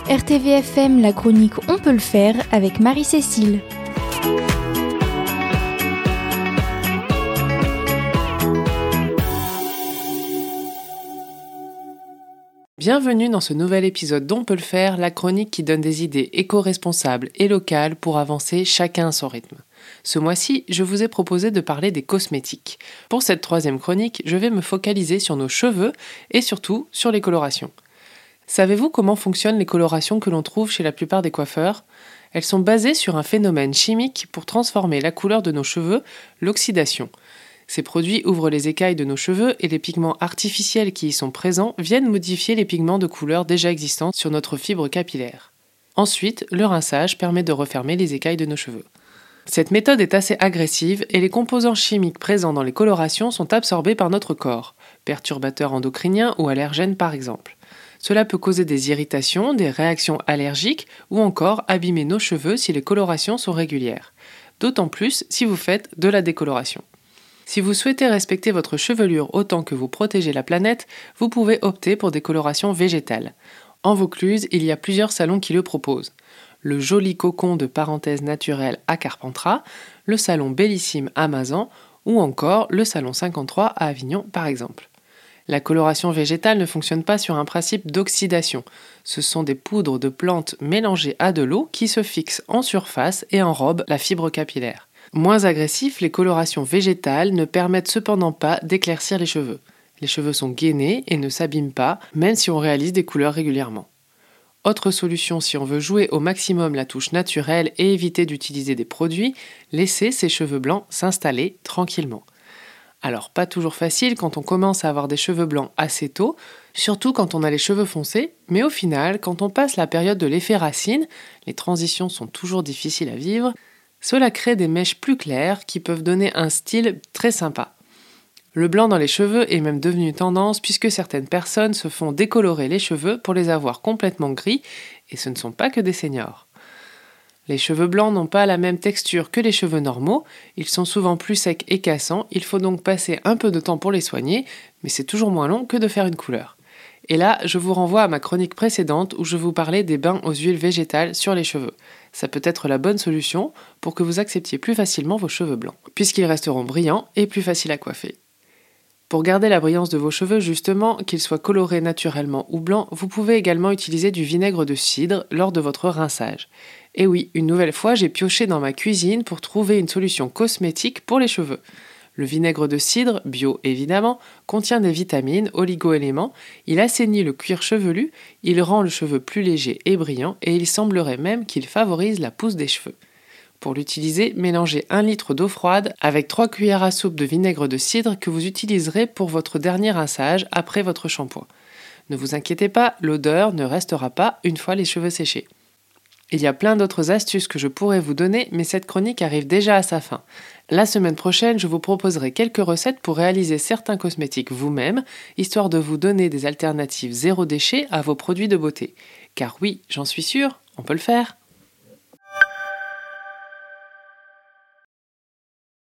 RTVFM, la chronique On peut le faire avec Marie-Cécile. Bienvenue dans ce nouvel épisode d'On peut le faire, la chronique qui donne des idées éco-responsables et locales pour avancer chacun à son rythme. Ce mois-ci, je vous ai proposé de parler des cosmétiques. Pour cette troisième chronique, je vais me focaliser sur nos cheveux et surtout sur les colorations. Savez-vous comment fonctionnent les colorations que l'on trouve chez la plupart des coiffeurs ? Elles sont basées sur un phénomène chimique pour transformer la couleur de nos cheveux, l'oxydation. Ces produits ouvrent les écailles de nos cheveux et les pigments artificiels qui y sont présents viennent modifier les pigments de couleur déjà existants sur notre fibre capillaire. Ensuite, le rinçage permet de refermer les écailles de nos cheveux. Cette méthode est assez agressive et les composants chimiques présents dans les colorations sont absorbés par notre corps, perturbateurs endocriniens ou allergènes par exemple. Cela peut causer des irritations, des réactions allergiques ou encore abîmer nos cheveux si les colorations sont régulières. D'autant plus si vous faites de la décoloration. Si vous souhaitez respecter votre chevelure autant que vous protégez la planète, vous pouvez opter pour des colorations végétales. En Vaucluse, il y a plusieurs salons qui le proposent. Le Joli Cocon de Parenthèse Naturelle à Carpentras, le salon Bellissime à Mazan ou encore le salon 53 à Avignon par exemple. La coloration végétale ne fonctionne pas sur un principe d'oxydation. Ce sont des poudres de plantes mélangées à de l'eau qui se fixent en surface et enrobent la fibre capillaire. Moins agressifs, les colorations végétales ne permettent cependant pas d'éclaircir les cheveux. Les cheveux sont gainés et ne s'abîment pas, même si on réalise des couleurs régulièrement. Autre solution si on veut jouer au maximum la touche naturelle et éviter d'utiliser des produits, laisser ses cheveux blancs s'installer tranquillement. Alors pas toujours facile quand on commence à avoir des cheveux blancs assez tôt, surtout quand on a les cheveux foncés, mais au final, quand on passe la période de l'effet racine, les transitions sont toujours difficiles à vivre, cela crée des mèches plus claires qui peuvent donner un style très sympa. Le blanc dans les cheveux est même devenu une tendance puisque certaines personnes se font décolorer les cheveux pour les avoir complètement gris et ce ne sont pas que des seniors. Les cheveux blancs n'ont pas la même texture que les cheveux normaux, ils sont souvent plus secs et cassants, il faut donc passer un peu de temps pour les soigner, mais c'est toujours moins long que de faire une couleur. Et là, je vous renvoie à ma chronique précédente où je vous parlais des bains aux huiles végétales sur les cheveux. Ça peut être la bonne solution pour que vous acceptiez plus facilement vos cheveux blancs, puisqu'ils resteront brillants et plus faciles à coiffer. Pour garder la brillance de vos cheveux, justement, qu'ils soient colorés naturellement ou blancs, vous pouvez également utiliser du vinaigre de cidre lors de votre rinçage. Et oui, une nouvelle fois, j'ai pioché dans ma cuisine pour trouver une solution cosmétique pour les cheveux. Le vinaigre de cidre, bio évidemment, contient des vitamines, oligo-éléments, il assainit le cuir chevelu, il rend le cheveu plus léger et brillant et il semblerait même qu'il favorise la pousse des cheveux. Pour l'utiliser, mélangez 1 litre d'eau froide avec 3 cuillères à soupe de vinaigre de cidre que vous utiliserez pour votre dernier rinçage après votre shampoing. Ne vous inquiétez pas, l'odeur ne restera pas une fois les cheveux séchés. Il y a plein d'autres astuces que je pourrais vous donner, mais cette chronique arrive déjà à sa fin. La semaine prochaine, je vous proposerai quelques recettes pour réaliser certains cosmétiques vous-même, histoire de vous donner des alternatives zéro déchet à vos produits de beauté. Car oui, j'en suis sûre, on peut le faire.